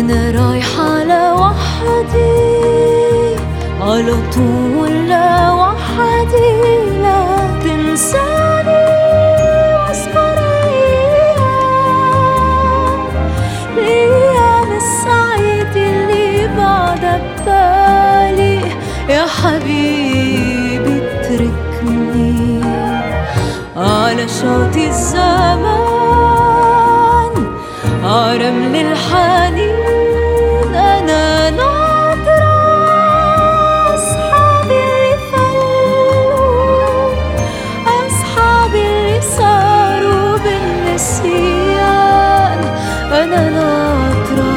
أنا رايحة لوحدي على طول، لوحدي لا تنساني واذكر الأيام السعيدة اللي بعد ببالي. يا حبيبي اتركني على شاطئ الزمان، عرمل الحنين أنا ناطرة أصحابي اللي فلوا، أصحابي اللي صاروا بالنسيان أنا ناطرة.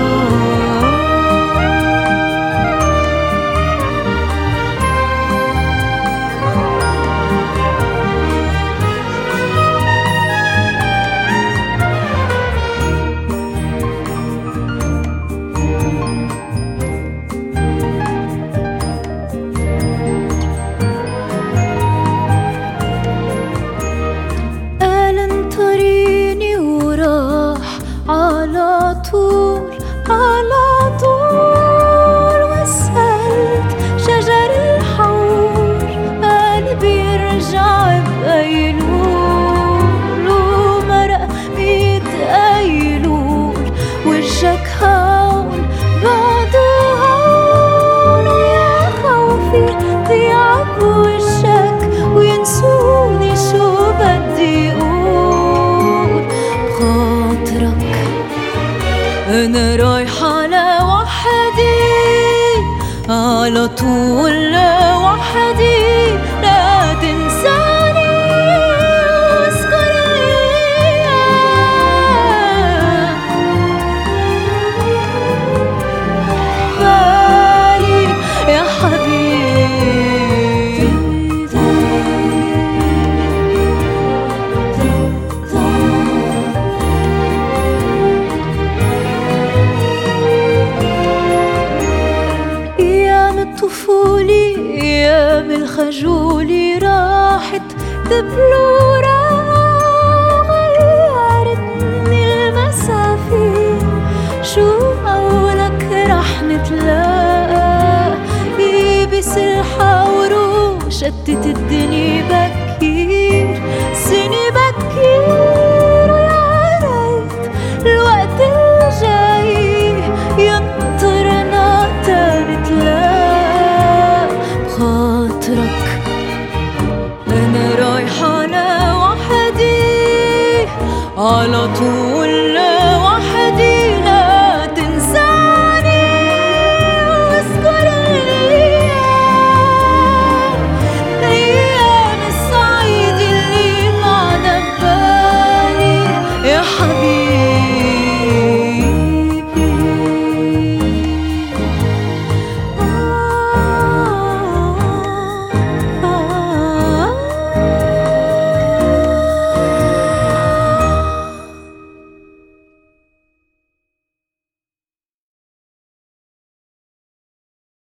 على طول على طول وسألت شجر الحور، قلبي يرجع بأيلول ومرق ميت أيلول، وجهك هون بعده هون، ويا خوفي ضيع بوجهك وينسوني شو بدي قول بخاطرك. أنا رايحة لوحدي على طول، لوحدي لا تنساني واذكر الأيام بالي. يا حبيبي طفولي، أيام الخجولي راحت دبلورة، غيرتني المسافة، شو قولك رح نتلاقى، يبس الحور وشتت الدنيا بكير، سني بكير.